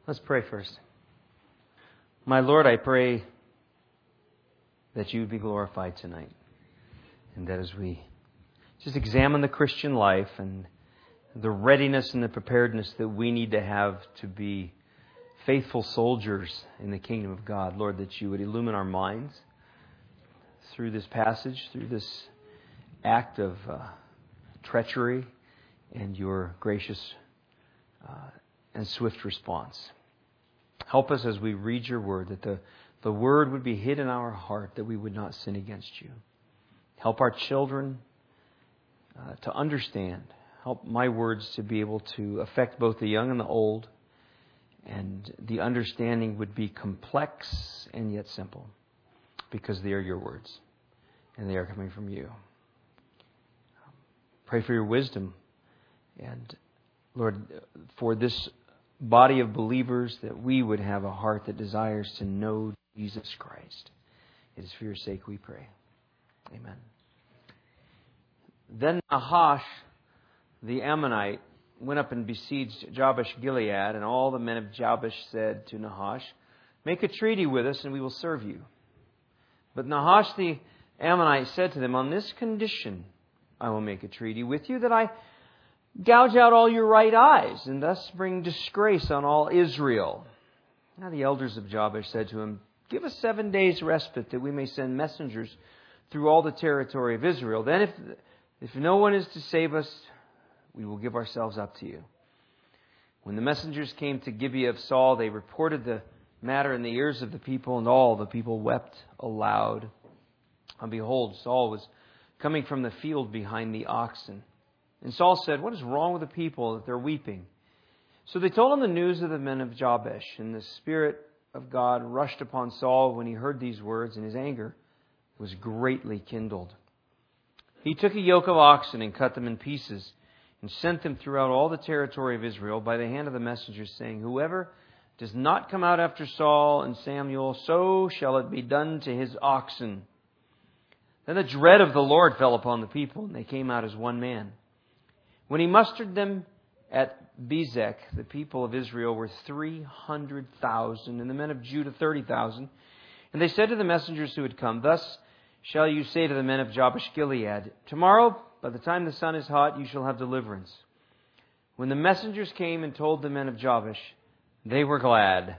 Let's pray first. My Lord, I pray that you would be glorified tonight. And that as we just examine the Christian life and the readiness and the preparedness that we need to have to be faithful soldiers in the kingdom of God, Lord, that you would illumine our minds through this passage, through this act of treachery and your gracious and swift response. Help us as we read your word, that the word would be hid in our heart, that we would not sin against you. Help our children to understand. Help my words to be able to affect both the young and the old. And the understanding would be complex and yet simple, because they are your words and they are coming from you. Pray for your wisdom. And Lord, for this body of believers, that we would have a heart that desires to know Jesus Christ. It is for your sake we pray. Amen. Then Nahash, the Ammonite, went up and besieged Jabesh Gilead, and all the men of Jabesh said to Nahash, "Make a treaty with us, and we will serve you." But Nahash the Ammonite said to them, "On this condition I will make a treaty with you, that I gouge out all your right eyes, and thus bring disgrace on all Israel." Now the elders of Jabesh said to him, "Give us 7 days' respite, that we may send messengers through all the territory of Israel. Then if no one is to save us, we will give ourselves up to you." When the messengers came to Gibeah of Saul, they reported the matter in the ears of the people, and all the people wept aloud. And behold, Saul was coming from the field behind the oxen. And Saul said, "What is wrong with the people that they're weeping?" So they told him the news of the men of Jabesh. And the Spirit of God rushed upon Saul when he heard these words, and his anger was greatly kindled. He took a yoke of oxen and cut them in pieces, and sent them throughout all the territory of Israel by the hand of the messengers, saying, "Whoever does not come out after Saul and Samuel, so shall it be done to his oxen." Then the dread of the Lord fell upon the people, and they came out as one man. When he mustered them at Bezek, the people of Israel were 300,000, and the men of Judah 30,000. And they said to the messengers who had come, "Thus shall you say to the men of Jabesh Gilead, tomorrow, by the time the sun is hot, you shall have deliverance." When the messengers came and told the men of Jabesh, they were glad.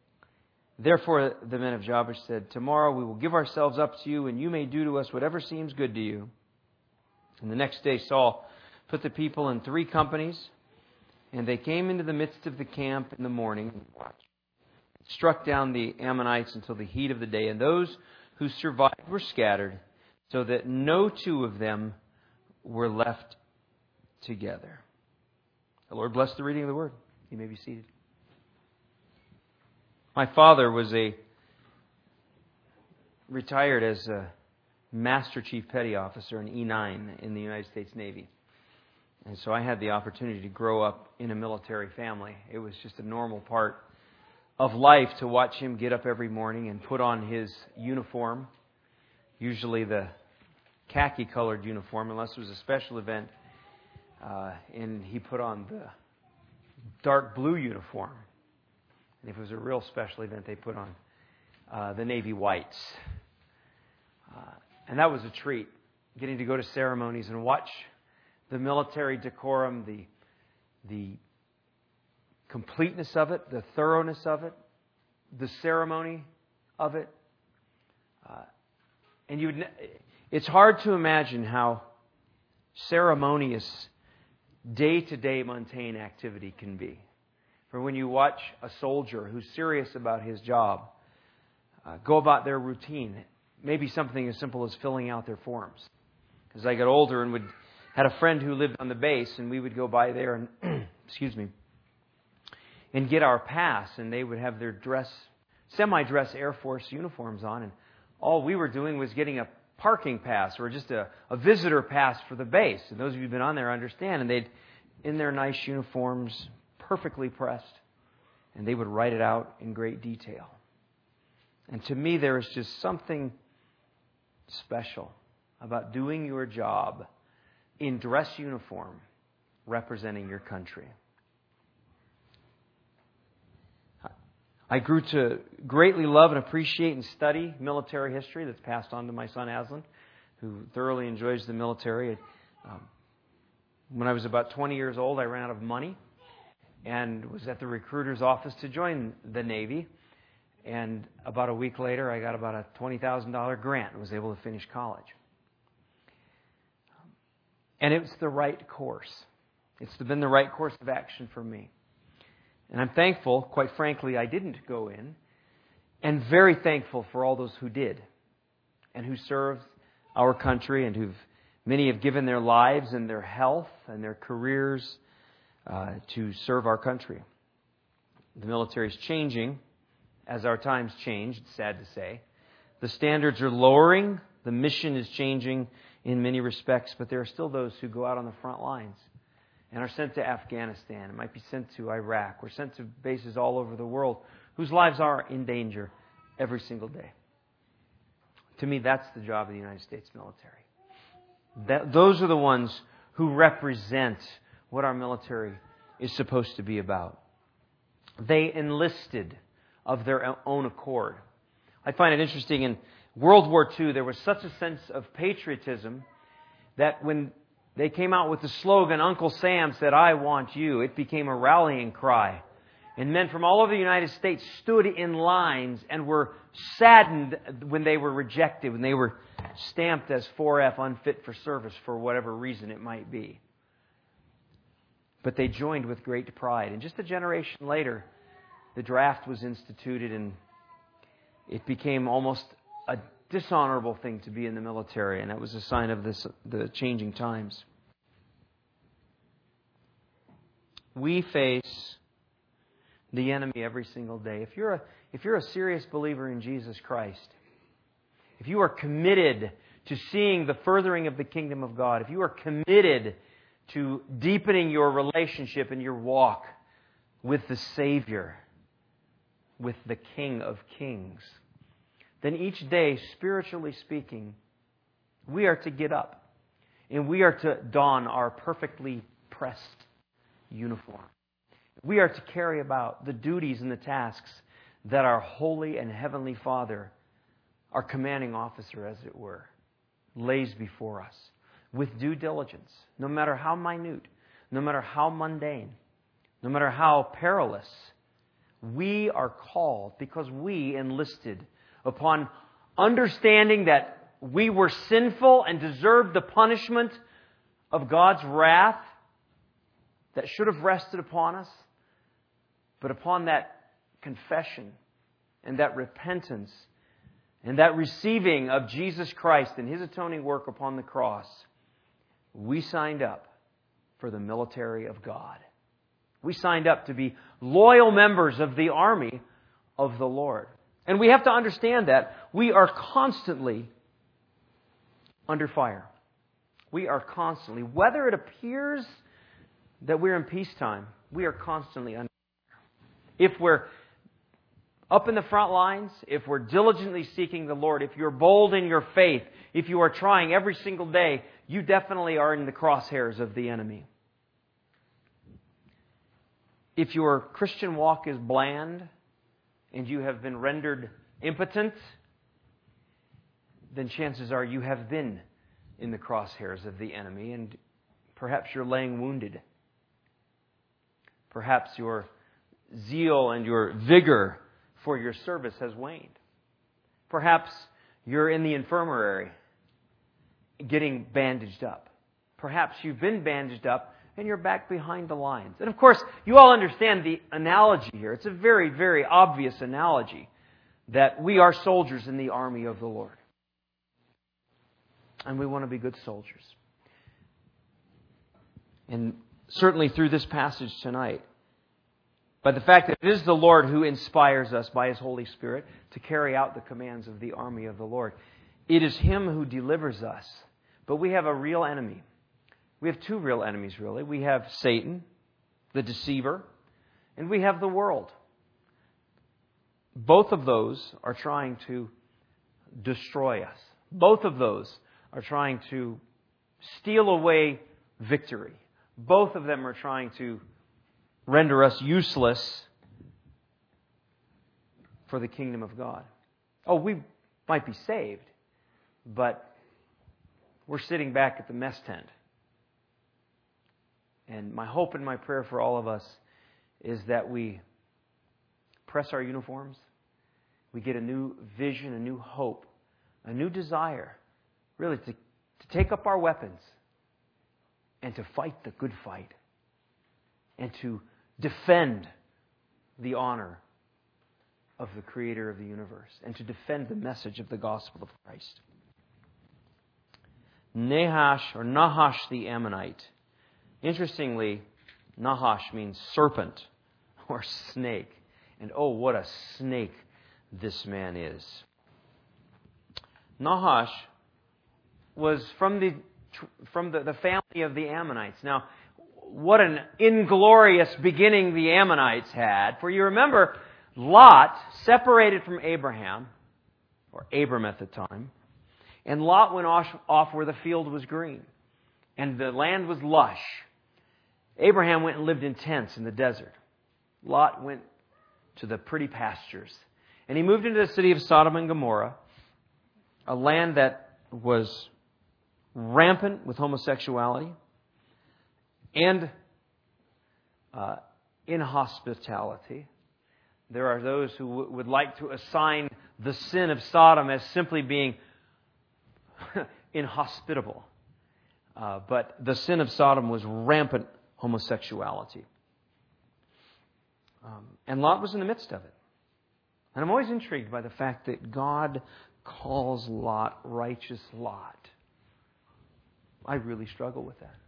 Therefore the men of Jabesh said, "Tomorrow we will give ourselves up to you, and you may do to us whatever seems good to you." And the next day Saul put the people in 3 companies, and they came into the midst of the camp in the morning, and struck down the Ammonites until the heat of the day. And those who survived were scattered, so that no 2 of them were left together. The Lord bless the reading of the word. You may be seated. My father was retired as a Master Chief Petty Officer in E9 in the United States Navy. And so I had the opportunity to grow up in a military family. It was just a normal part of life to watch him get up every morning and put on his uniform, usually the khaki-colored uniform, unless it was a special event, and he put on the dark blue uniform. And if it was a real special event, they put on the Navy whites. And that was a treat, getting to go to ceremonies and watch the military decorum, the completeness of it, the thoroughness of it, the ceremony of it. And it's hard to imagine how ceremonious day-to-day mundane activity can be. For when you watch a soldier who's serious about his job go about their routine, maybe something as simple as filling out their forms. As I got older and had a friend who lived on the base, and we would go by there and and get our pass, and they would have their semi-dress Air Force uniforms on, and all we were doing was getting a parking pass or just a visitor pass for the base. And those of you who've been on there understand. And they'd, in their nice uniforms, perfectly pressed, and they would write it out in great detail. And to me, there is just something special about doing your job in dress uniform, representing your country. I grew to greatly love and appreciate and study military history. That's passed on to my son Aslan, who thoroughly enjoys the military. When I was about 20 years old, I ran out of money and was at the recruiter's office to join the Navy. And about a week later, I got about a $20,000 grant and was able to finish college. And it was the right course. It's been the right course of action for me. And I'm thankful, quite frankly, I didn't go in, and very thankful for all those who did and who served our country and many have given their lives and their health and their careers to serve our country. The military is changing as our times change, it's sad to say. The standards are lowering, the mission is changing in many respects, but there are still those who go out on the front lines and are sent to Afghanistan, might be sent to Iraq, or sent to bases all over the world, whose lives are in danger every single day. To me, that's the job of the United States military. Those are the ones who represent what our military is supposed to be about. They enlisted of their own accord. I find it interesting, in World War II, there was such a sense of patriotism that when they came out with the slogan, Uncle Sam said, "I want you," it became a rallying cry. And men from all over the United States stood in lines and were saddened when they were rejected, when they were stamped as 4F, unfit for service, for whatever reason it might be. But they joined with great pride. And just a generation later, the draft was instituted, and it became almost a dishonorable thing to be in the military, and that was a sign of the changing times. We face the enemy every single day. If you're a serious believer in Jesus Christ, if you are committed to seeing the furthering of the kingdom of God, if you are committed to deepening your relationship and your walk with the Savior, with the King of Kings, then each day, spiritually speaking, we are to get up and we are to don our perfectly pressed uniform. We are to carry about the duties and the tasks that our holy and heavenly Father, our commanding officer, as it were, lays before us with due diligence, no matter how minute, no matter how mundane, no matter how perilous. We are called because we enlisted upon understanding that we were sinful and deserved the punishment of God's wrath that should have rested upon us. But upon that confession and that repentance and that receiving of Jesus Christ and His atoning work upon the cross, we signed up for the military of God. We signed up to be loyal members of the army of the Lord. And we have to understand that we are constantly under fire. We are constantly, whether it appears that we're in peacetime, we are constantly under fire. If we're up in the front lines, if we're diligently seeking the Lord, if you're bold in your faith, if you are trying every single day, you definitely are in the crosshairs of the enemy. If your Christian walk is bland and you have been rendered impotent, then chances are you have been in the crosshairs of the enemy, and perhaps you're laying wounded. Perhaps your zeal and your vigor for your service has waned. Perhaps you're in the infirmary getting bandaged up. Perhaps you've been bandaged up and you're back behind the lines. And of course, you all understand the analogy here. It's a very, very obvious analogy that we are soldiers in the army of the Lord. And we want to be good soldiers. And certainly through this passage tonight, by the fact that it is the Lord who inspires us by His Holy Spirit to carry out the commands of the army of the Lord. It is Him who delivers us. But we have a real enemy. We have two real enemies, really. We have Satan, the deceiver, and we have the world. Both of those are trying to destroy us. Both of those are trying to steal away victory. Both of them are trying to render us useless for the kingdom of God. Oh, we might be saved, but we're sitting back at the mess tent. And my hope and my prayer for all of us is that we press our uniforms, we get a new vision, a new hope, a new desire, really to take up our weapons and to fight the good fight and to defend the honor of the Creator of the universe and to defend the message of the gospel of Christ. Nahash the Ammonite. Interestingly, Nahash means serpent or snake. And oh, what a snake this man is. Nahash was from the family of the Ammonites. Now, what an inglorious beginning the Ammonites had. For you remember, Lot separated from Abraham, or Abram at the time, and Lot went off where the field was green, and the land was lush. Abraham went and lived in tents in the desert. Lot went to the pretty pastures. And he moved into the city of Sodom and Gomorrah, a land that was rampant with homosexuality and inhospitality. There are those who would like to assign the sin of Sodom as simply being inhospitable. But the sin of Sodom was rampant homosexuality. And Lot was in the midst of it. And I'm always intrigued by the fact that God calls Lot righteous Lot. I really struggle with that.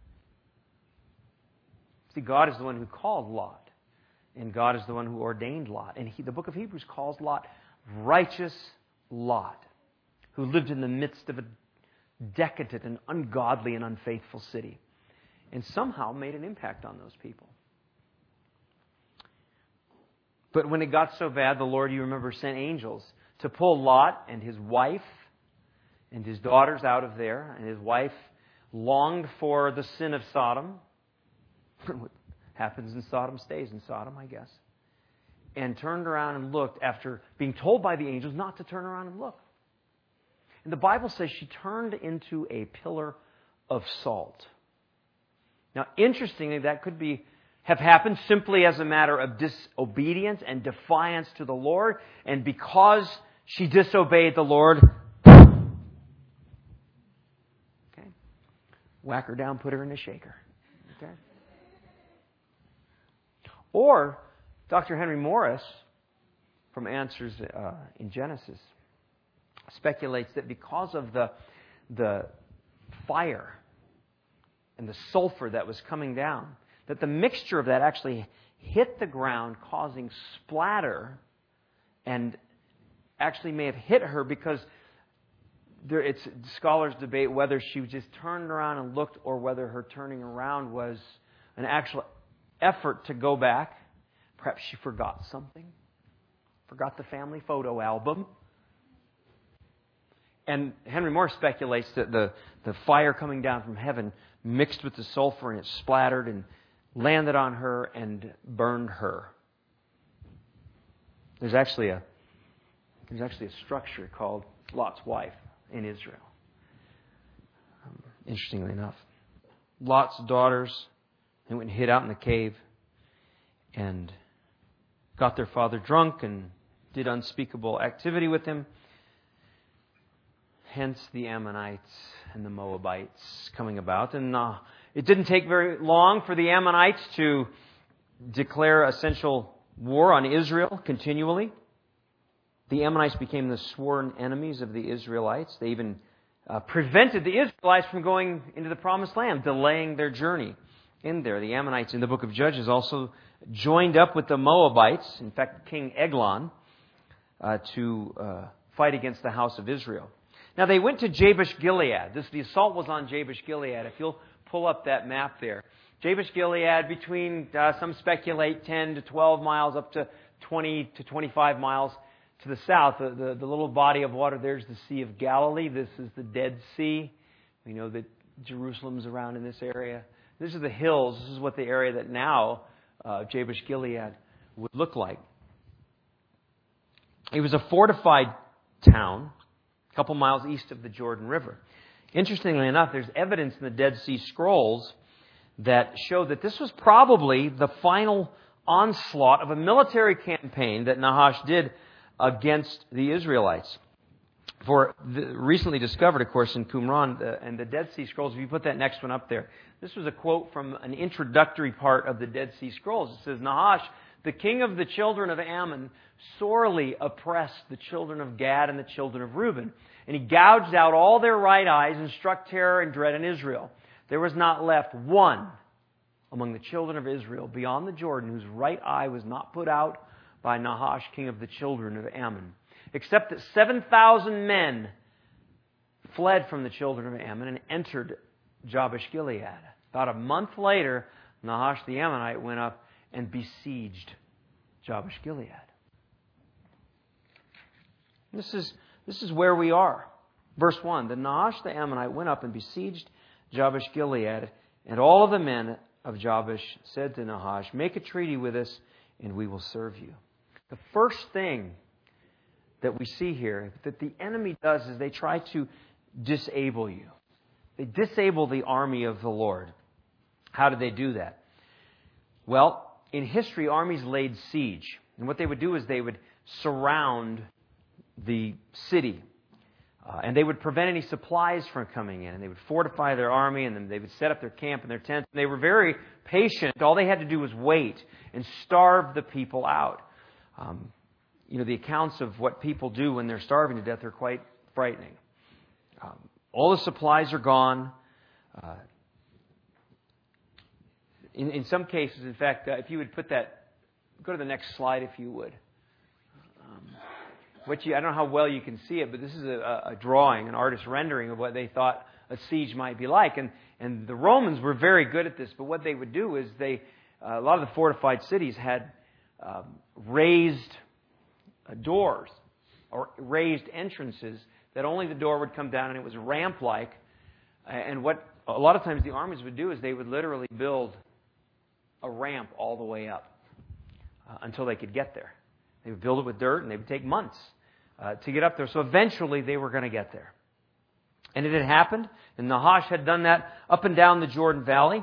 See, God is the one who called Lot. And God is the one who ordained Lot. And the book of Hebrews calls Lot righteous Lot, who lived in the midst of a decadent and ungodly and unfaithful city, and somehow made an impact on those people. But when it got so bad, the Lord, you remember, sent angels to pull Lot and his wife and his daughters out of there. And his wife longed for the sin of Sodom. What happens in Sodom stays in Sodom, I guess. And turned around and looked after being told by the angels not to turn around and look. And the Bible says she turned into a pillar of salt. Now, interestingly, that could have happened simply as a matter of disobedience and defiance to the Lord. And because she disobeyed the Lord, okay, whack her down, put her in a shaker. Okay. Or Dr. Henry Morris, from Answers in Genesis, speculates that because of the fire and the sulfur that was coming down, that the mixture of that actually hit the ground, causing splatter, and actually may have hit her because scholars debate whether she just turned around and looked or whether her turning around was an actual effort to go back. Perhaps she forgot something, forgot the family photo album. And Henry Moore speculates that the fire coming down from heaven mixed with the sulfur and it splattered and landed on her and burned her. There's actually a structure called Lot's wife in Israel. Interestingly enough, Lot's daughters, they went and hid out in the cave and got their father drunk and did unspeakable activity with him. Hence the Ammonites and the Moabites coming about. And it didn't take very long for the Ammonites to declare essential war on Israel continually. The Ammonites became the sworn enemies of the Israelites. They even prevented the Israelites from going into the Promised Land, delaying their journey in there. The Ammonites in the book of Judges also joined up with the Moabites, in fact, King Eglon, to fight against the house of Israel. Now, they went to Jabesh Gilead. The assault was on Jabesh Gilead. If you'll pull up that map there. Jabesh Gilead, between, some speculate, 10 to 12 miles up to 20 to 25 miles to the south. The little body of water there's the Sea of Galilee. This is the Dead Sea. We know that Jerusalem's around in this area. These are the hills. This is what the area that now Jabesh Gilead would look like. It was a fortified town, a couple miles east of the Jordan River. Interestingly enough, there's evidence in the Dead Sea Scrolls that show that this was probably the final onslaught of a military campaign that Nahash did against the Israelites. Recently discovered, of course, in Qumran and the Dead Sea Scrolls, if you put that next one up there, this was a quote from an introductory part of the Dead Sea Scrolls. It says, Nahash, the king of the children of Ammon, sorely oppressed the children of Gad and the children of Reuben. And he gouged out all their right eyes and struck terror and dread in Israel. There was not left one among the children of Israel beyond the Jordan whose right eye was not put out by Nahash, king of the children of Ammon, except that 7,000 men fled from the children of Ammon and entered Jabesh-Gilead. About a month later, Nahash the Ammonite went up and besieged Jabesh-Gilead. This is where we are. Verse 1, Then Nahash the Ammonite went up and besieged Jabesh-Gilead, and all of the men of Jabesh said to Nahash, Make a treaty with us, and we will serve you. The first thing that we see here that the enemy does is they try to disable you. They disable the army of the Lord. How did they do that? Well, in history, armies laid siege. And what they would do is they would surround the city. And they would prevent any supplies from coming in. And they would fortify their army, and then they would set up their camp and their tents. And they were very patient. All they had to do was wait and starve the people out. The accounts of what people do when they're starving to death are quite frightening. All the supplies are gone. In some cases, in fact, if you would put that, go to the next slide if you would. I don't know how well you can see it, but this is a drawing, an artist's rendering of what they thought a siege might be like. And the Romans were very good at this, but what they would do is a lot of the fortified cities had raised doors or raised entrances that only the door would come down, and it was ramp-like. And what a lot of times the armies would do is they would literally build a ramp all the way up until they could get there. They would build it with dirt, and they would take months to get up there. So eventually they were going to get there. And it had happened, and Nahash had done that up and down the Jordan Valley.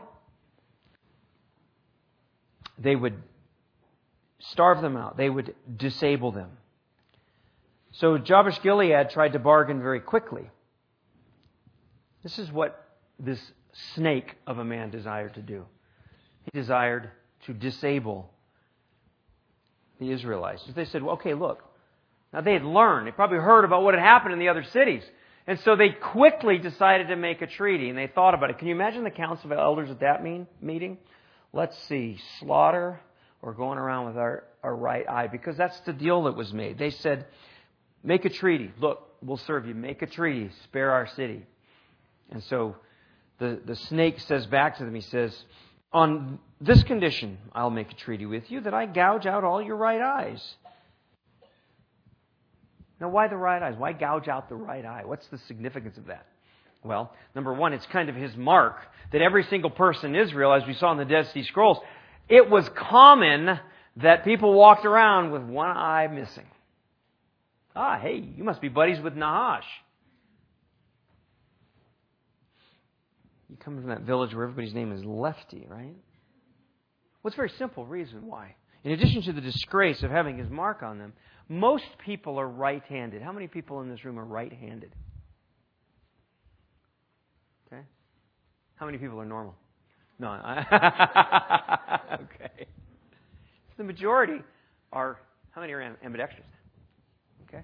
They would starve them out. They would disable them. So Jabesh-Gilead tried to bargain very quickly. This is what this snake of a man desired to do. He desired to disable the Israelites. They said, well, okay, look. Now they had learned. They probably heard about what had happened in the other cities. And so they quickly decided to make a treaty. And they thought about it. Can you imagine the council of elders at that meeting? Let's see, slaughter or going around with our right eye. Because that's the deal that was made. They said, make a treaty. Look, we'll serve you. Make a treaty. Spare our city. And so the snake says back to them, he says, on this condition, I'll make a treaty with you, that I gouge out all your right eyes. Now, why the right eyes? Why gouge out the right eye? What's the significance of that? Well, number one, it's kind of his mark that every single person in Israel, as we saw in the Dead Sea Scrolls, it was common that people walked around with one eye missing. Hey, you must be buddies with Nahash. You come from that village where everybody's name is Lefty, right? Well, it's a very simple reason why. In addition to the disgrace of having his mark on them, most people are right-handed. How many people in this room are right-handed? Okay. How many people are normal? No. Okay. The majority are, how many are ambidextrous? Okay.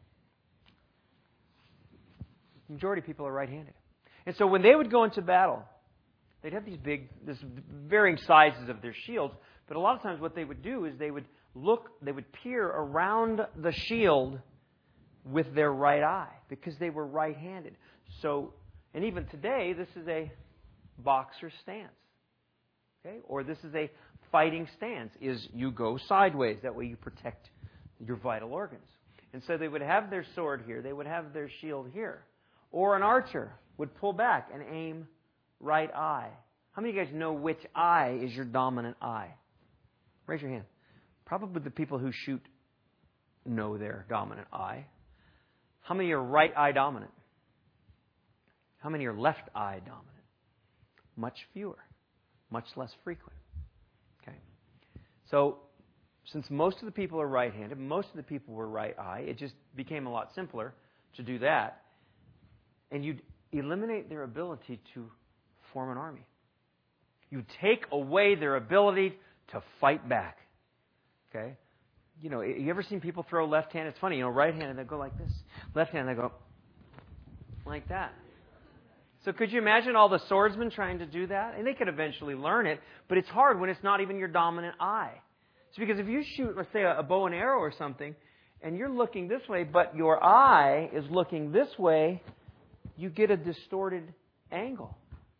The majority of people are right-handed. And so when they would go into battle, they'd have this varying sizes of their shields, but a lot of times what they would do is they would peer around the shield with their right eye because they were right-handed. So, and even today, this is a boxer stance. Okay? Or this is a fighting stance, is you go sideways. That way you protect your vital organs. And so they would have their sword here. They would have their shield here. Or an archer would pull back and aim right eye. How many of you guys know which eye is your dominant eye? Raise your hand. Probably the people who shoot know their dominant eye? How many are right eye dominant? How many are left eye dominant? Much fewer, much less frequent. Okay. So, since most of the people are right-handed, most of the people were right eye, it just became a lot simpler to do that. And you'd eliminate their ability to form an army. You take away their ability to fight back. Okay? You know, you ever seen people throw left hand? It's funny, you know, right hand, they go like this. Left hand, they go like that. So could you imagine all the swordsmen trying to do that? And they could eventually learn it, but it's hard when it's not even your dominant eye. It's because if you shoot, let's say, a bow and arrow or something, and you're looking this way, but your eye is looking this way, you get a distorted angle.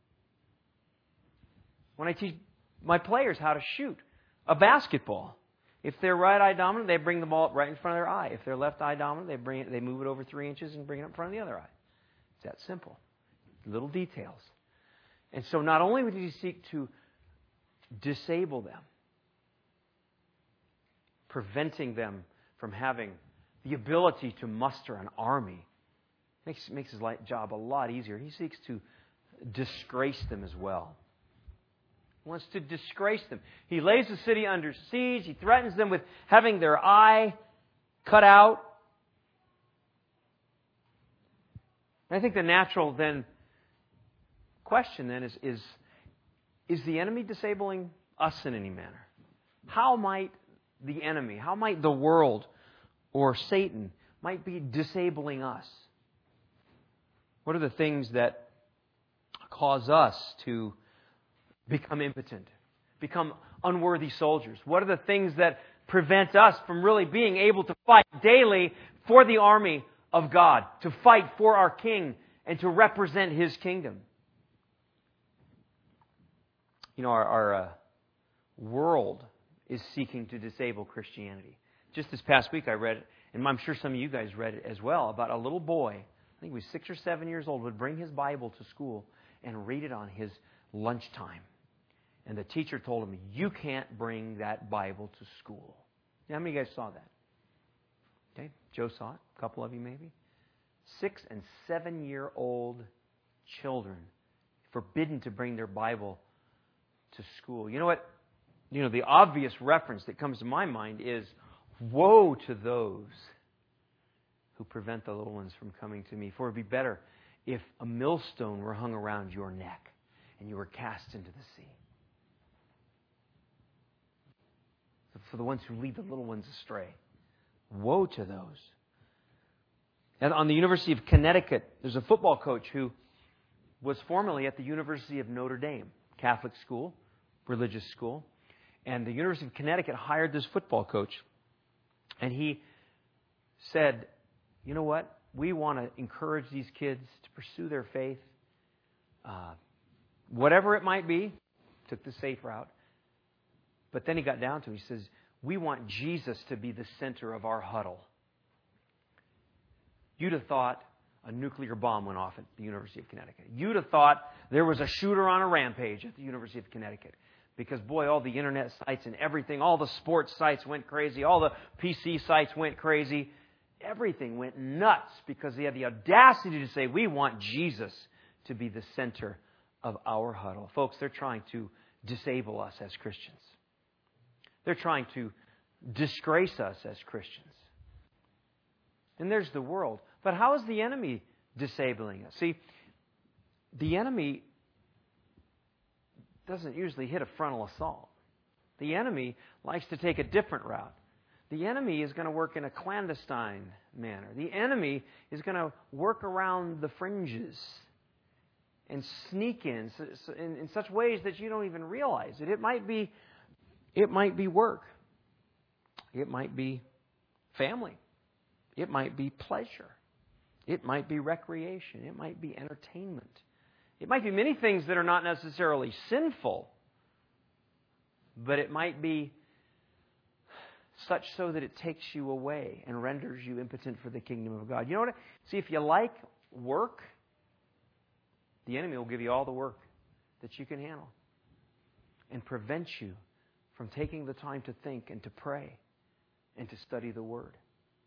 When I teach my players how to shoot a basketball, if they're right eye dominant, they bring the ball up right in front of their eye. If they're left eye dominant, they move it over 3 inches and bring it up in front of the other eye. It's that simple. Little details. And so not only would he seek to disable them, preventing them from having the ability to muster an army, makes his job a lot easier. He seeks to disgrace them as well. He wants to disgrace them. He lays the city under siege. He threatens them with having their eye cut out. And I think the natural question is the enemy disabling us in any manner? How might the enemy, how might the world or Satan might be disabling us? What are the things that cause us to become impotent, become unworthy soldiers? What are the things that prevent us from really being able to fight daily for the army of God, to fight for our King and to represent His kingdom? You know, our world is seeking to disable Christianity. Just this past week I read, and I'm sure some of you guys read it as well, about a little boy, I think he was 6 or 7 years old, would bring his Bible to school and read it on his lunchtime. And the teacher told him, you can't bring that Bible to school. How many of you guys saw that? Okay, Joe saw it. A couple of you maybe. 6 and 7 year old children forbidden to bring their Bible to school. You know what? You know, the obvious reference that comes to my mind is, woe to those who prevent the little ones from coming to me. For it would be better if a millstone were hung around your neck and you were cast into the sea. For the ones who lead the little ones astray. Woe to those. And on the University of Connecticut, there's a football coach who was formerly at the University of Notre Dame, Catholic school, religious school. And the University of Connecticut hired this football coach. And he said, you know what? We want to encourage these kids to pursue their faith. Whatever it might be, took the safe route. But then he got down to it. He says, we want Jesus to be the center of our huddle. You'd have thought a nuclear bomb went off at the University of Connecticut. You'd have thought there was a shooter on a rampage at the University of Connecticut. Because, boy, all the internet sites and everything, all the sports sites went crazy, all the PC sites went crazy. Everything went nuts because they had the audacity to say, we want Jesus to be the center of our huddle. Folks, they're trying to disable us as Christians. They're trying to disgrace us as Christians. And there's the world. But how is the enemy disabling us? See, the enemy doesn't usually hit a frontal assault. The enemy likes to take a different route. The enemy is going to work in a clandestine manner. The enemy is going to work around the fringes and sneak in such ways that you don't even realize it. It might be work. It might be family. It might be pleasure. It might be recreation. It might be entertainment. It might be many things that are not necessarily sinful, but it might be such so that it takes you away and renders you impotent for the kingdom of God. You know what? See, if you like work, the enemy will give you all the work that you can handle and prevent you from taking the time to think and to pray and to study the Word.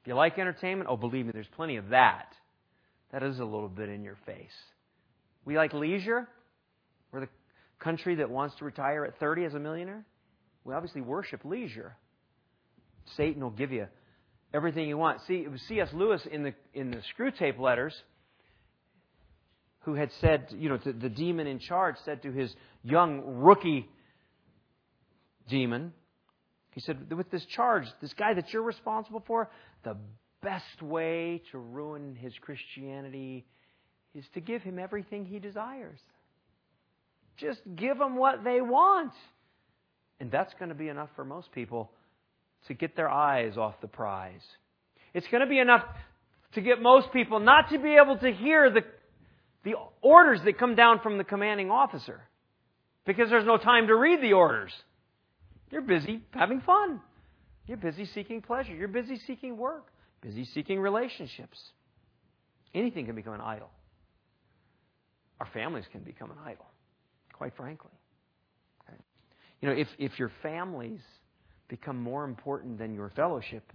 If you like entertainment, oh, believe me, there's plenty of that. That is a little bit in your face. We like leisure. We're the country that wants to retire at 30 as a millionaire. We obviously worship leisure. Satan will give you everything you want. See, it was C.S. Lewis in the Screwtape Letters who had said, the demon in charge said to his young rookie demon, he said, with this charge, this guy that you're responsible for, the best way to ruin his Christianity is to give him everything he desires. Just give them what they want. And that's going to be enough for most people to get their eyes off the prize. It's going to be enough to get most people not to be able to hear the orders that come down from the commanding officer, because there's no time to read the orders. You're busy having fun. You're busy seeking pleasure. You're busy seeking work. Busy seeking relationships. Anything can become an idol. Our families can become an idol, quite frankly. Okay? If your families become more important than your fellowship,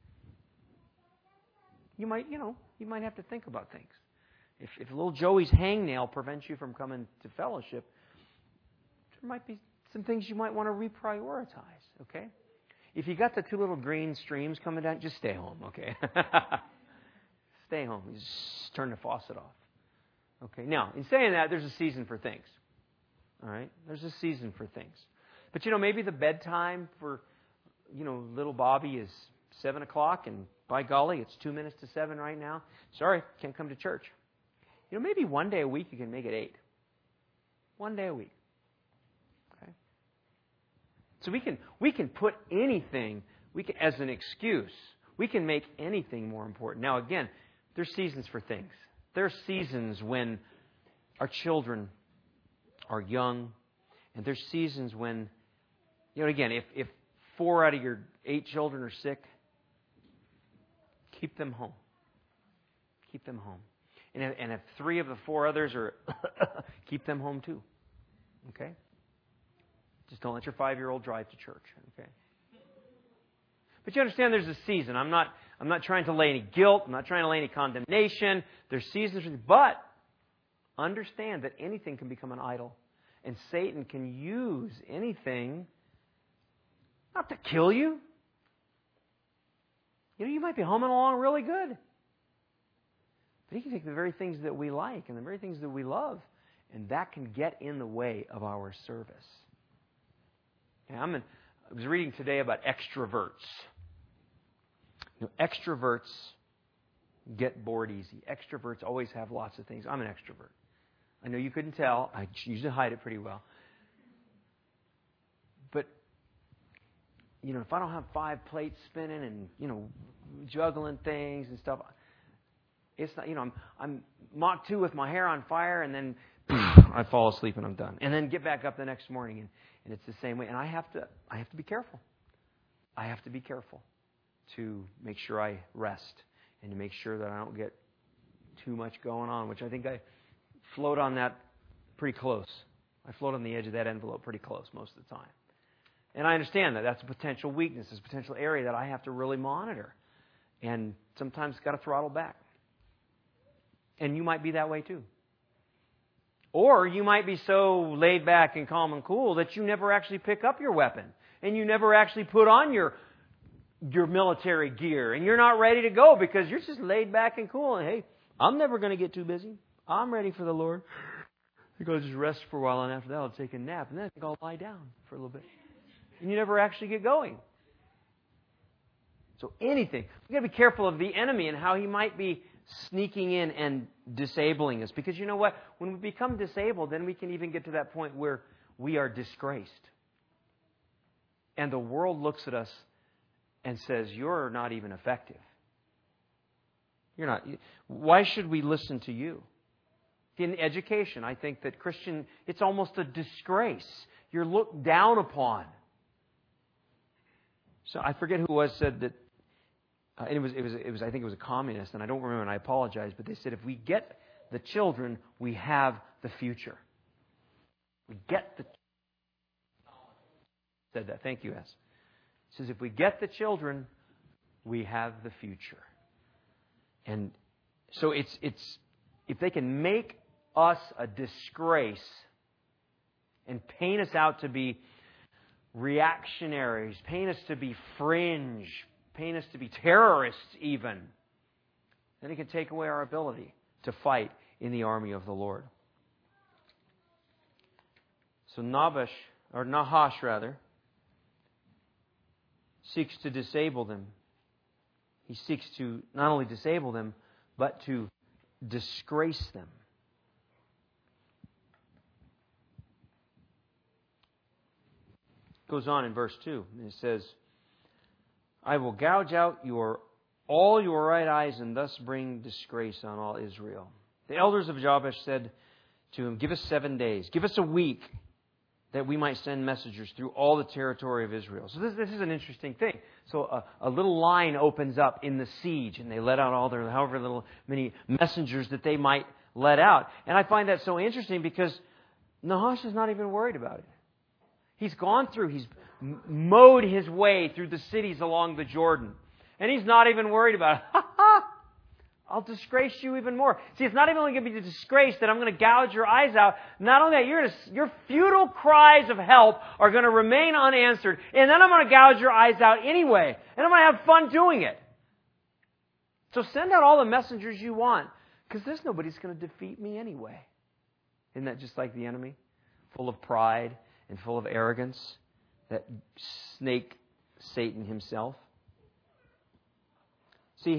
you might have to think about things. If little Joey's hangnail prevents you from coming to fellowship, there might be some things you might want to reprioritize, okay? If you got the two little green streams coming down, just stay home, okay? Stay home. You just turn the faucet off. Okay, now, in saying that, there's a season for things. All right? There's a season for things. But, maybe the bedtime for, little Bobby is 7 o'clock, and by golly, it's 2 minutes to 7 right now. Sorry, can't come to church. Maybe one day a week you can make it 8. One day a week. Okay? So we can put anything as an excuse. We can make anything more important. Now, again, there's seasons for things. There are seasons when our children are young, and there's seasons when, again, if 4 out of your 8 children are sick, keep them home. Keep them home. And if 3 of the 4 others are, keep them home too. Okay? Just don't let your 5-year-old drive to church. Okay? But you understand there's a season. I'm not trying to lay any guilt. I'm not trying to lay any condemnation. There's seasons. But understand that anything can become an idol. And Satan can use anything not to kill you. You might be humming along really good. But he can take the very things that we like and the very things that we love, and that can get in the way of our service. I was reading today about extroverts. Extroverts get bored easy. Extroverts always have lots of things. I'm an extrovert. I know you couldn't tell. I usually hide it pretty well. But, if I don't have 5 plates spinning and, juggling things and stuff, it's not, I'm Mach 2 with my hair on fire, and then I fall asleep and I'm done. And then get back up the next morning, and it's the same way. And I have to be careful. I have to be careful to make sure I rest and to make sure that I don't get too much going on, which I think I float on that pretty close. I float on the edge of that envelope pretty close most of the time. And I understand that that's a potential weakness, it's a potential area that I have to really monitor. And sometimes got to throttle back. And you might be that way too. Or you might be so laid back and calm and cool that you never actually pick up your weapon. And you never actually put on your military gear. And you're not ready to go because you're just laid back and cool. And hey, I'm never going to get too busy. I'm ready for the Lord. I think I'll just rest for a while, and after that I'll take a nap. And then I think I'll lie down for a little bit. And you never actually get going. So anything. We've got to be careful of the enemy and how he might be sneaking in and disabling us. Because you know what? When we become disabled, then we can even get to that point where we are disgraced. And the world looks at us and says, you're not even effective. You're not. Why should we listen to you? In education, I think that it's almost a disgrace. You're looked down upon. So I forget who said that. And it was. I think it was a communist, and I don't remember, and I apologize. But they said, if we get the children, we have the future. We get the. Said that. Thank you, S. It says, if we get the children, we have the future. And so it's if they can make us a disgrace and paint us out to be reactionaries, paint us to be fringe, paint us to be terrorists even, then it can take away our ability to fight in the army of the Lord. So Nahash seeks to disable them. He seeks to not only disable them, but to disgrace them. It goes on in verse 2, and it says, I will gouge out all your right eyes and thus bring disgrace on all Israel. The elders of Jabesh said to him, give us 7 days, give us a week, that we might send messengers through all the territory of Israel. So this is an interesting thing. So a little line opens up in the siege, and they let out all their however many messengers that they might let out. And I find that so interesting because Nahash is not even worried about it. He's gone through, he's mowed his way through the cities along the Jordan. And he's not even worried about it. Ha ha! I'll disgrace you even more. See, it's not even only going to be the disgrace that I'm going to gouge your eyes out. Not only that, your futile cries of help are going to remain unanswered. And then I'm going to gouge your eyes out anyway. And I'm going to have fun doing it. So send out all the messengers you want. Because there's nobody's going to defeat me anyway. Isn't that just like the enemy? Full of pride and full of arrogance. That snake Satan himself. See,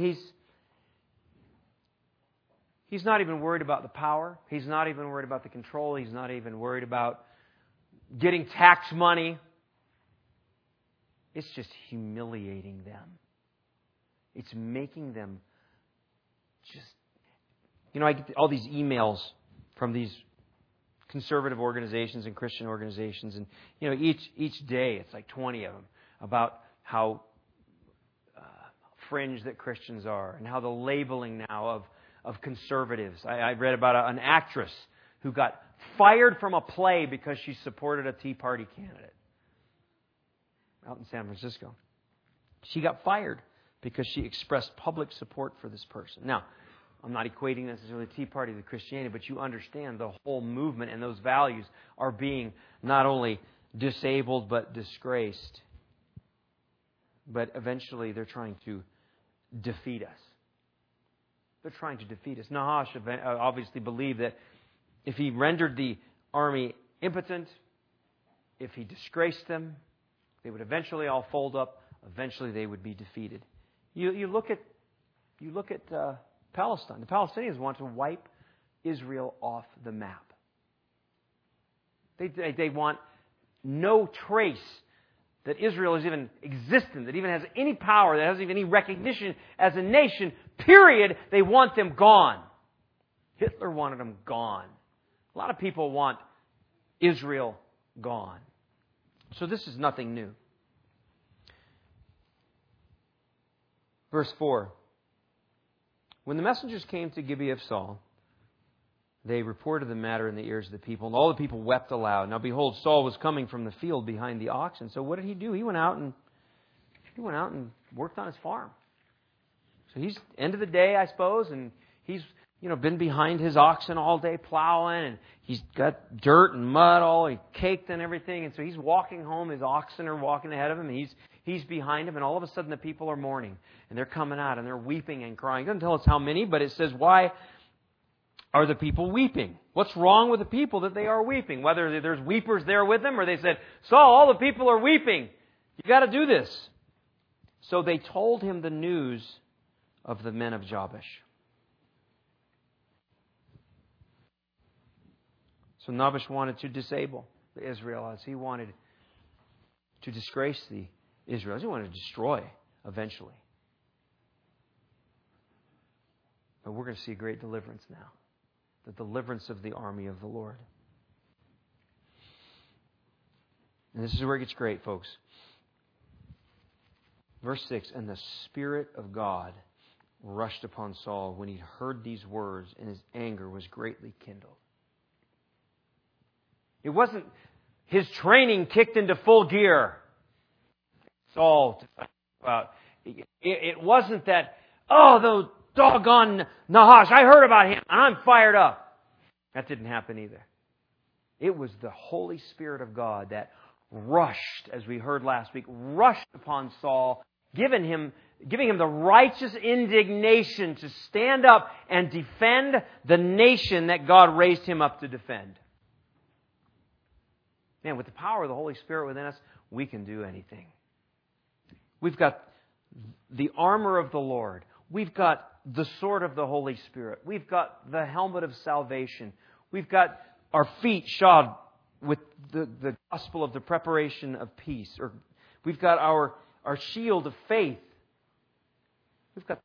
He's not even worried about the power. He's not even worried about the control. He's not even worried about getting tax money. It's just humiliating them. It's making them just... I get all these emails from these conservative organizations and Christian organizations. And, each day it's like 20 of them about how fringe that Christians are and how the labeling now of conservatives. I read about an actress who got fired from a play because she supported a Tea Party candidate out in San Francisco. She got fired because she expressed public support for this person. Now, I'm not equating necessarily the Tea Party to Christianity, but you understand the whole movement and those values are being not only disabled but disgraced. But eventually they're trying to defeat us. They're trying to defeat us. Nahash obviously believed that if he rendered the army impotent, if he disgraced them, they would eventually all fold up. Eventually, they would be defeated. You look at Palestine. The Palestinians want to wipe Israel off the map. They want no trace that Israel is even existent, that even has any power, that has even any recognition as a nation, period. They want them gone. Hitler wanted them gone. A lot of people want Israel gone. So this is nothing new. Verse 4. When the messengers came to Gibeah of Saul, they reported the matter in the ears of the people, and all the people wept aloud. Now behold, Saul was coming from the field behind the oxen. So what did he do? He went out and worked on his farm. So he's end of the day, I suppose, and he's been behind his oxen all day plowing, and he's got dirt and mud all caked and everything. And so he's walking home. His oxen are walking ahead of him, and he's behind him. And all of a sudden, the people are mourning, and they're coming out, and they're weeping and crying. It doesn't tell us how many, but it says why are the people weeping? What's wrong with the people that they are weeping? Whether there's weepers there with them, or they said, Saul, all the people are weeping. You got to do this. So they told him the news of the men of Jabesh. So Nahash wanted to disable the Israelites. He wanted to disgrace the Israelites. He wanted to destroy eventually. But we're going to see a great deliverance now. The deliverance of the army of the Lord. And this is where it gets great, folks. Verse 6, and the Spirit of God rushed upon Saul when he heard these words, and his anger was greatly kindled. It wasn't his training kicked into full gear. Saul, It wasn't that, oh, those doggone Nahash, I heard about him and I'm fired up. That didn't happen either. It was the Holy Spirit of God that rushed, as we heard last week, rushed upon Saul, giving him the righteous indignation to stand up and defend the nation that God raised him up to defend. Man, with the power of the Holy Spirit within us, we can do anything. We've got the armor of the Lord. We've got the sword of the Holy Spirit. We've got the helmet of salvation. We've got our feet shod with the gospel of the preparation of peace. Or we've got our shield of faith. We've got.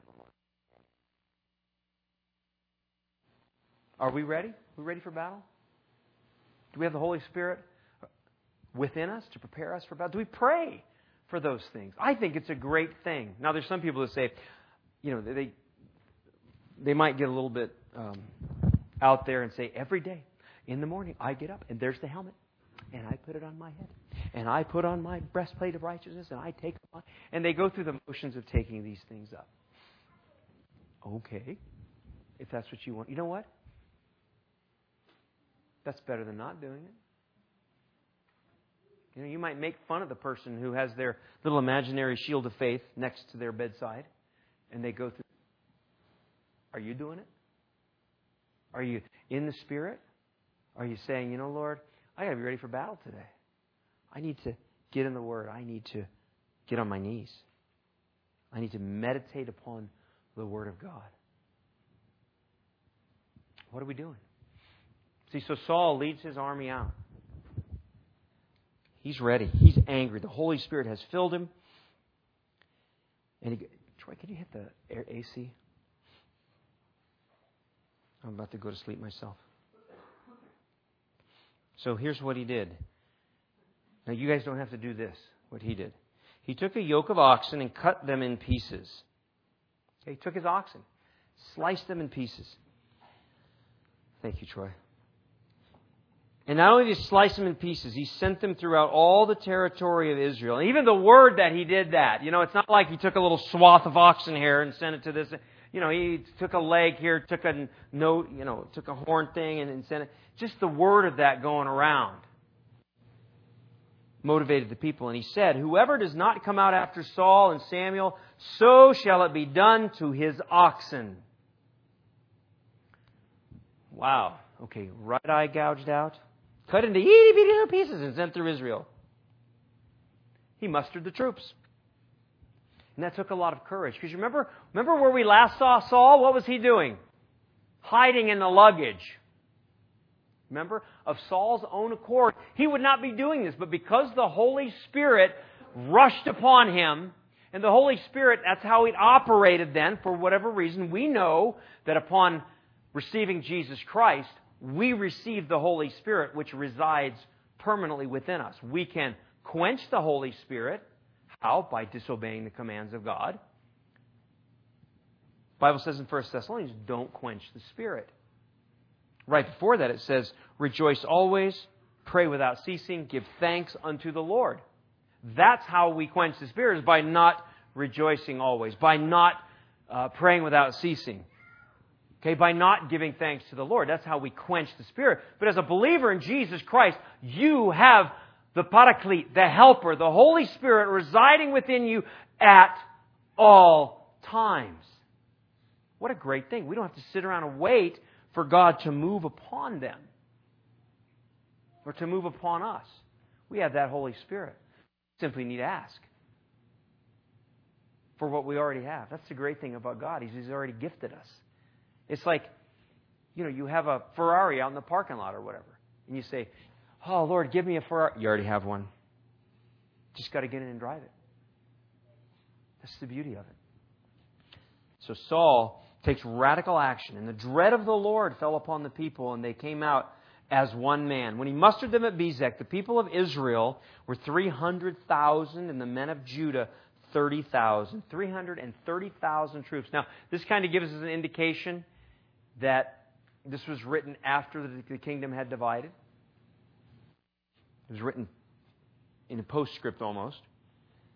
Are we ready? Are we ready for battle? Do we have the Holy Spirit within us to prepare us for battle? Do we pray for those things? I think it's a great thing. Now, there's some people that say, they might get a little bit out there and say, every day in the morning I get up and there's the helmet and I put it on my head and I put on my breastplate of righteousness and I take it on. And they go through the motions of taking these things up. Okay, if that's what you want. You know what? That's better than not doing it. You might make fun of the person who has their little imaginary shield of faith next to their bedside and they go through. Are you doing it? Are you in the Spirit? Are you saying, Lord, I got to be ready for battle today. I need to get in the Word. I need to get on my knees. I need to meditate upon the Word of God. What are we doing? See, so Saul leads his army out. He's ready. He's angry. The Holy Spirit has filled him. And Troy, can you hit the AC? I'm about to go to sleep myself. So here's what he did. Now you guys don't have to do this, what he did. He took a yoke of oxen and cut them in pieces. Okay, he took his oxen, sliced them in pieces. Thank you, Troy. And not only did he slice them in pieces, he sent them throughout all the territory of Israel. And even the word that he did that, it's not like he took a little swath of oxen hair and sent it to this. He took a leg here, took a note, took a horn thing and sent it. Just the word of that going around motivated the people. And he said, whoever does not come out after Saul and Samuel, so shall it be done to his oxen. Wow. Okay, right eye gouged out. Cut into itty-bitty little pieces and sent through Israel. He mustered the troops. And that took a lot of courage. Because remember where we last saw Saul? What was he doing? Hiding in the luggage. Remember? Of Saul's own accord. He would not be doing this. But because the Holy Spirit rushed upon him, and the Holy Spirit, that's how it operated then, for whatever reason, we know that upon receiving Jesus Christ, we receive the Holy Spirit, which resides permanently within us. We can quench the Holy Spirit. How? By disobeying the commands of God. The Bible says in 1 Thessalonians, don't quench the Spirit. Right before that it says, rejoice always, pray without ceasing, give thanks unto the Lord. That's how we quench the Spirit, is by not rejoicing always, by not praying without ceasing. Okay, by not giving thanks to the Lord. That's how we quench the Spirit. But as a believer in Jesus Christ, you have the Paraclete, the Helper, the Holy Spirit residing within you at all times. What a great thing. We don't have to sit around and wait for God to move upon them or to move upon us. We have that Holy Spirit. Simply need to ask for what we already have. That's the great thing about God. He's already gifted us. It's like, you have a Ferrari out in the parking lot or whatever. And you say, oh, Lord, give me a Ferrari. You already have one. Just got to get in and drive it. That's the beauty of it. So Saul takes radical action. And the dread of the Lord fell upon the people. And they came out as one man. When he mustered them at Bezek, the people of Israel were 300,000 and the men of Judah 30,000. 330,000 troops. Now, this kind of gives us an indication that this was written after the kingdom had divided. It was written in a postscript almost.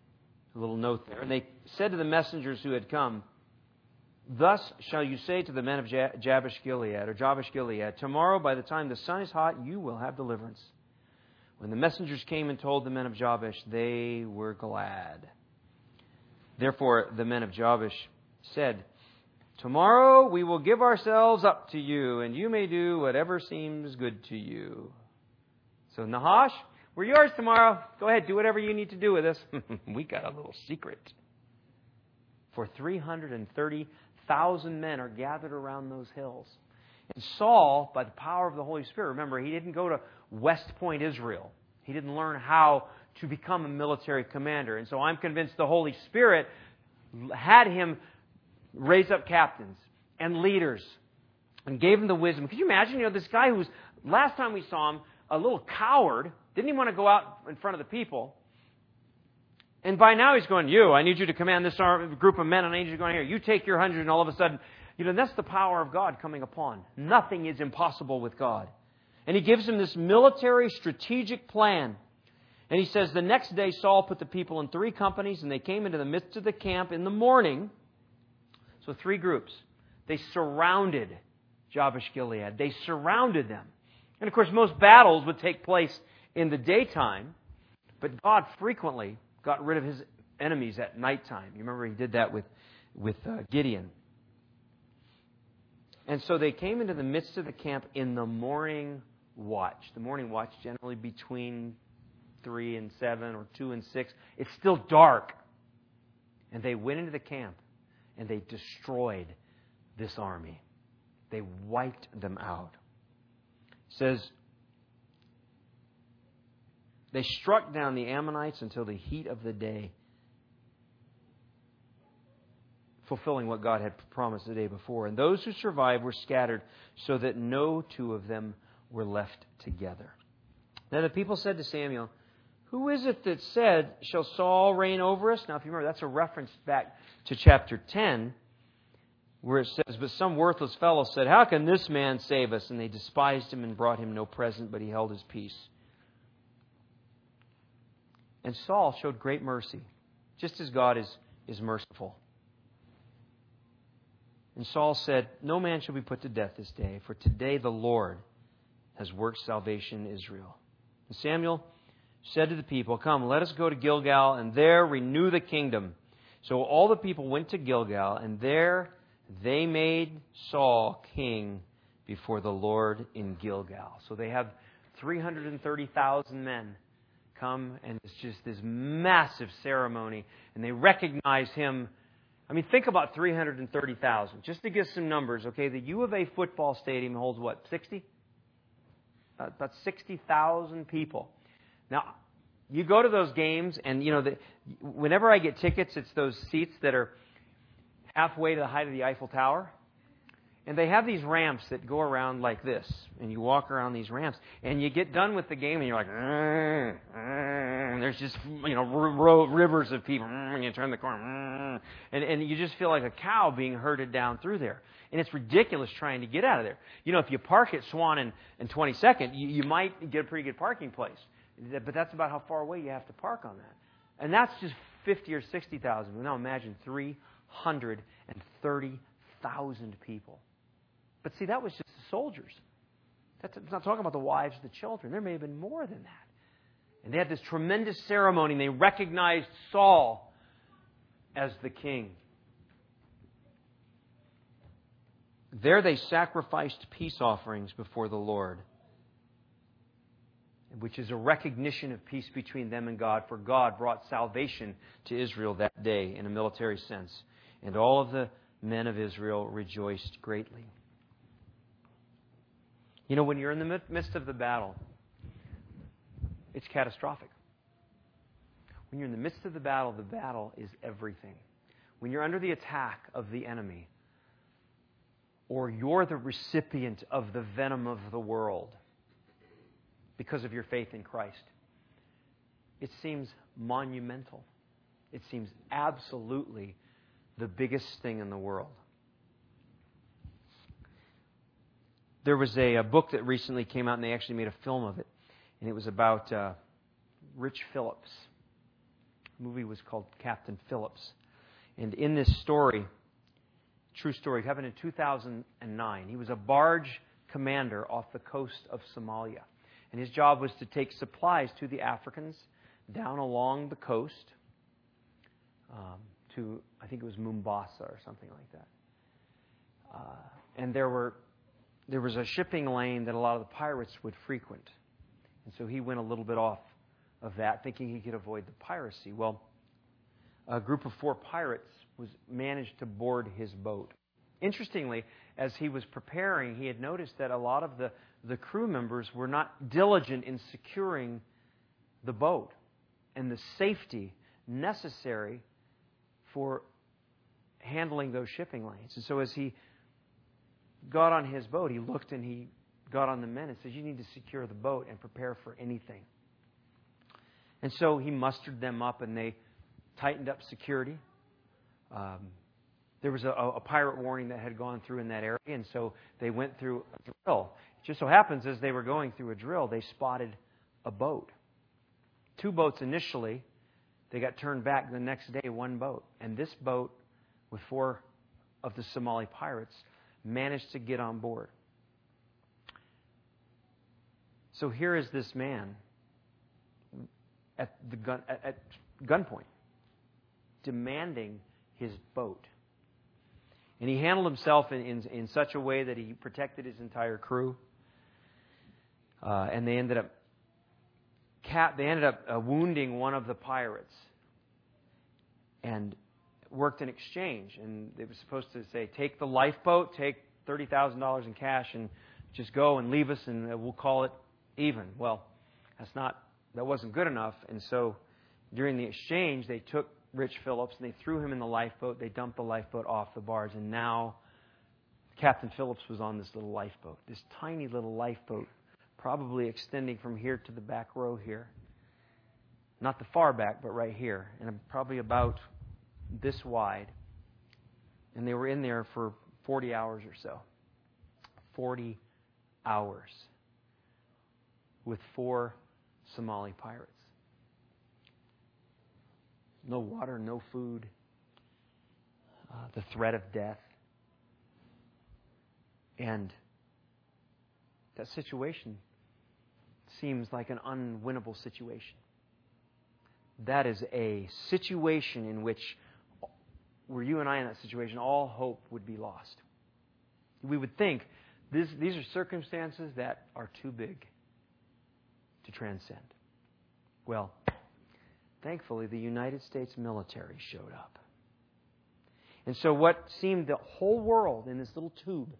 A little note there. And they said to the messengers who had come, "Thus shall you say to the men of Jabesh Gilead, tomorrow by the time the sun is hot, you will have deliverance." When the messengers came and told the men of Jabesh, they were glad. Therefore the men of Jabesh said, "Tomorrow we will give ourselves up to you, and you may do whatever seems good to you." So Nahash, we're yours tomorrow. Go ahead, do whatever you need to do with us. We got a little secret. For 330,000 men are gathered around those hills. And Saul, by the power of the Holy Spirit, remember, he didn't go to West Point, Israel. He didn't learn how to become a military commander. And so I'm convinced the Holy Spirit had him raise up captains and leaders and gave him the wisdom. Could you imagine, this guy who's, last time we saw him, a little coward, didn't even want to go out in front of the people. And by now he's going, I need you to command this group of men, and I need you to go in here. You take your 100, and all of a sudden, that's the power of God coming upon. Nothing is impossible with God. And he gives him this military strategic plan. And he says, the next day Saul put the people in 3 companies, and they came into the midst of the camp in the morning. So 3 groups. They surrounded Jabesh Gilead. They surrounded them. And of course, most battles would take place in the daytime, but God frequently got rid of His enemies at nighttime. You remember He did that with Gideon. And so they came into the midst of the camp in the morning watch. The morning watch generally between 3 and 7 or 2 and 6. It's still dark. And they went into the camp and they destroyed this army. They wiped them out. It says, they struck down the Ammonites until the heat of the day, fulfilling what God had promised the day before. And those who survived were scattered so that no 2 of them were left together. Then the people said to Samuel, "Who is it that said, 'Shall Saul reign over us?'" Now, if you remember, that's a reference back to chapter 10, where it says, "But some worthless fellow said, 'How can this man save us?' And they despised him and brought him no present, but he held his peace. And Saul showed great mercy, just as God is merciful. And Saul said, 'No man shall be put to death this day, for today the Lord has worked salvation in Israel.' And Samuel said to the people, 'Come, let us go to Gilgal, and there renew the kingdom.' So all the people went to Gilgal, and there they made Saul king before the Lord in Gilgal." So they have 330,000 men come, and it's just this massive ceremony, and they recognize him. I mean, think about 330,000. Just to give some numbers, okay, the U of A football stadium holds what, 60? About 60,000 people. Now, you go to those games, and whenever I get tickets, it's those seats that are halfway to the height of the Eiffel Tower. And they have these ramps that go around like this. And you walk around these ramps. And you get done with the game, and you're like, and there's just, rivers of people. And you turn the corner. And you just feel like a cow being herded down through there. And it's ridiculous trying to get out of there. If you park at Swan and 22nd, you might get a pretty good parking place. But that's about how far away you have to park on that. And that's just 50 or 60,000. Now imagine 330,000 people. But see, that was just the soldiers. It's not talking about the wives of the children. There may have been more than that. And they had this tremendous ceremony, and they recognized Saul as the king. There they sacrificed peace offerings before the Lord, which is a recognition of peace between them and God, for God brought salvation to Israel that day in a military sense. And all of the men of Israel rejoiced greatly. When you're in the midst of the battle, it's catastrophic. When you're in the midst of the battle is everything. When you're under the attack of the enemy, or you're the recipient of the venom of the world because of your faith in Christ, it seems monumental. It seems absolutely the biggest thing in the world. There was a book that recently came out, and they actually made a film of it. And it was about Rich Phillips. The movie was called Captain Phillips. And in this story, true story, happened in 2009. He was a barge commander off the coast of Somalia. And his job was to take supplies to the Africans down along the coast to, I think it was Mombasa or something like that. And there was a shipping lane that a lot of the pirates would frequent. And so he went a little bit off of that, thinking he could avoid the piracy. Well, a group of 4 pirates managed to board his boat. Interestingly, as he was preparing, he had noticed that a lot of the crew members were not diligent in securing the boat and the safety necessary for handling those shipping lanes. And so as he got on his boat, he looked and he got on the men and said, "You need to secure the boat and prepare for anything." And so he mustered them up and they tightened up security. There was a pirate warning that had gone through in that area, and so they went through a drill. It just so happens, as they were going through a drill, they spotted a boat. 2 boats initially. They got turned back the next day, 1 boat. And this boat, with 4 of the Somali pirates, managed to get on board. So here is this man at gunpoint, demanding his boat. And he handled himself in such a way that he protected his entire crew. And they ended up wounding one of the pirates and worked in exchange. And they were supposed to say, "Take the lifeboat, take $30,000 in cash, and just go and leave us, and we'll call it even." Well, that wasn't good enough. And so during the exchange, they took Rich Phillips and they threw him in the lifeboat. They dumped the lifeboat off the barge. And now Captain Phillips was on this little lifeboat, this tiny little lifeboat, probably extending from here to the back row here. Not the far back, but right here. And probably about this wide. And they were in there for 40 hours or so. 40 hours with 4 Somali pirates. No water, no food. The threat of death. And that situation seems like an unwinnable situation. That is a situation in which, were you and I in that situation, all hope would be lost. We would think these are circumstances that are too big to transcend. Well, thankfully, the United States military showed up. And so what seemed the whole world in this little tube,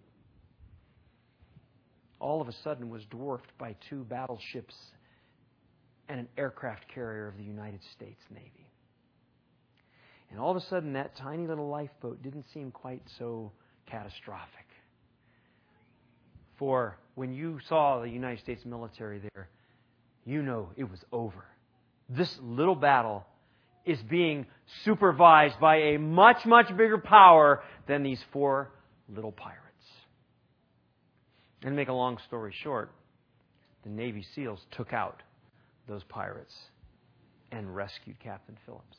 all of a sudden was dwarfed by 2 battleships and an aircraft carrier of the United States Navy. And all of a sudden, that tiny little lifeboat didn't seem quite so catastrophic. For when you saw the United States military there, you know it was over. This little battle is being supervised by a much, much bigger power than these 4 little pirates. And to make a long story short, the Navy SEALs took out those pirates and rescued Captain Phillips.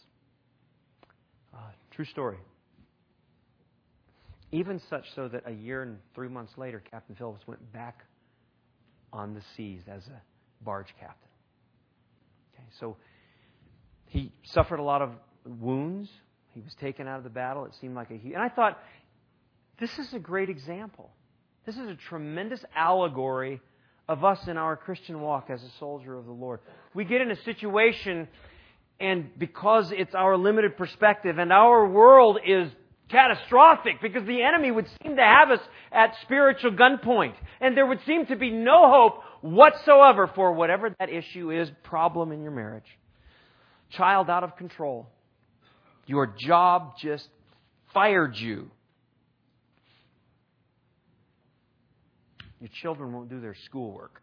True story. Even such so that a year and 3 months later, Captain Phillips went back on the seas as a barge captain. Okay, so he suffered a lot of wounds. He was taken out of the battle. It seemed like and I thought, this is a great example. This is a tremendous allegory of us in our Christian walk as a soldier of the Lord. We get in a situation, and because it's our limited perspective, and our world is catastrophic, because the enemy would seem to have us at spiritual gunpoint, and there would seem to be no hope whatsoever for whatever that issue is, problem in your marriage, child out of control, your job just fired you, your children won't do their schoolwork.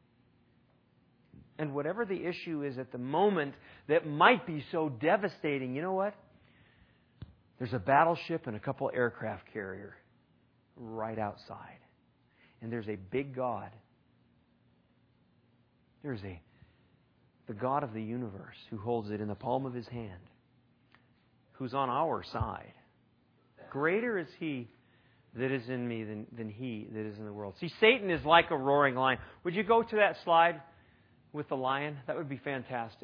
And whatever the issue is at the moment that might be so devastating, you know what? There's a battleship and a couple aircraft carrier right outside. And there's a big God. There's the the God of the universe, who holds it in the palm of His hand, who's on our side. Greater is He that is in me than he that is in the world. See, Satan is like a roaring lion. Would you go to that slide with the lion? That would be fantastic.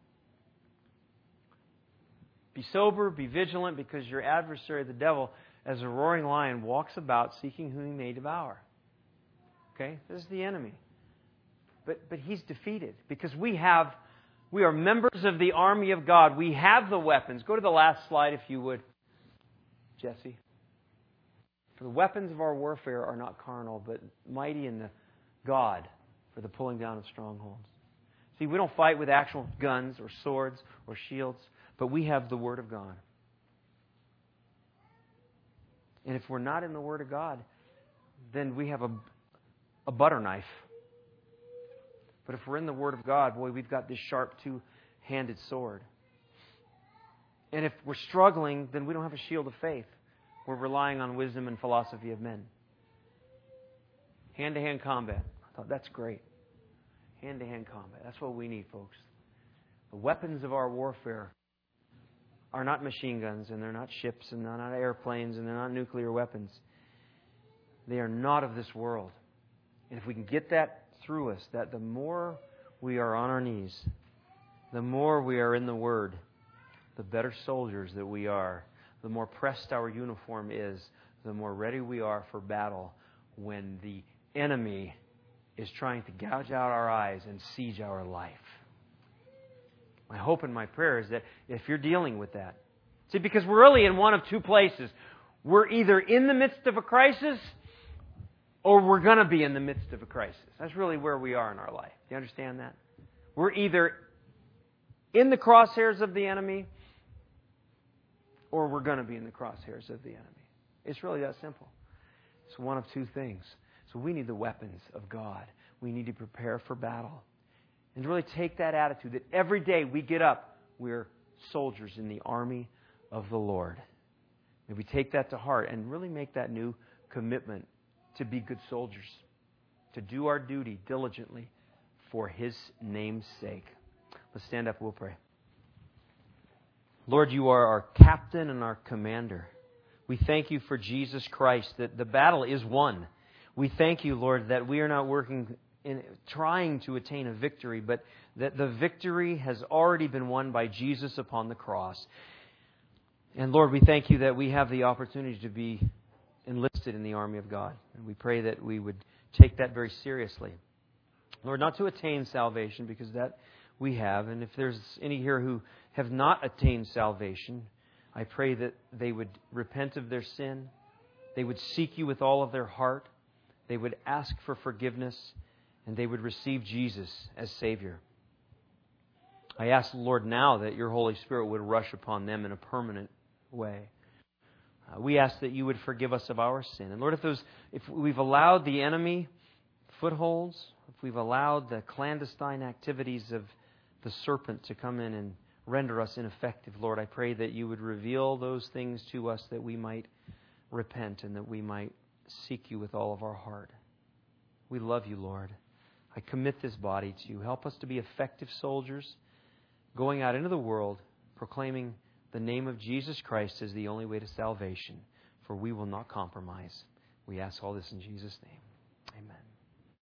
Be sober, be vigilant, because your adversary, the devil, as a roaring lion, walks about seeking whom he may devour. Okay? This is the enemy. But he's defeated because we are members of the army of God. We have the weapons. Go to the last slide if you would, Jesse. For the weapons of our warfare are not carnal, but mighty in the God for the pulling down of strongholds. See, we don't fight with actual guns or swords or shields, but we have the Word of God. And if we're not in the Word of God, then we have a butter knife. But if we're in the Word of God, boy, we've got this sharp two-handed sword. And if we're struggling, then we don't have a shield of faith. We're relying on wisdom and philosophy of men. Hand-to-hand combat. I thought, that's great. Hand-to-hand combat. That's what we need, folks. The weapons of our warfare are not machine guns, and they're not ships, and they're not airplanes, and they're not nuclear weapons. They are not of this world. And if we can get that through us, that the more we are on our knees, the more we are in the Word, the better soldiers that we are. The more pressed our uniform is, the more ready we are for battle when the enemy is trying to gouge out our eyes and siege our life. My hope and my prayer is that if you're dealing with that, see, because we're really in one of two places. We're either in the midst of a crisis or we're going to be in the midst of a crisis. That's really where we are in our life. Do you understand that? We're either in the crosshairs of the enemy or we're going to be in the crosshairs of the enemy. It's really that simple. It's one of two things. So we need the weapons of God. We need to prepare for battle. And to really take that attitude that every day we get up, we're soldiers in the army of the Lord. May we take that to heart and really make that new commitment to be good soldiers, to do our duty diligently for His name's sake. Let's stand up, we'll pray. Lord, You are our captain and our commander. We thank You for Jesus Christ, that the battle is won. We thank You, Lord, that we are not working in trying to attain a victory, but that the victory has already been won by Jesus upon the cross. And Lord, we thank You that we have the opportunity to be enlisted in the army of God. And we pray that we would take that very seriously. Lord, not to attain salvation, because that we have. And if there's any here who have not attained salvation, I pray that they would repent of their sin. They would seek You with all of their heart. They would ask for forgiveness. And they would receive Jesus as Savior. I ask, Lord, now that Your Holy Spirit would rush upon them in a permanent way. We ask that You would forgive us of our sin. And Lord, if we've allowed the enemy footholds, if we've allowed the clandestine activities of the serpent to come in and render us ineffective, Lord, I pray that You would reveal those things to us that we might repent and that we might seek You with all of our heart. We love You, Lord. I commit this body to You. Help us to be effective soldiers going out into the world proclaiming the name of Jesus Christ as the only way to salvation, for we will not compromise. We ask all this in Jesus' name.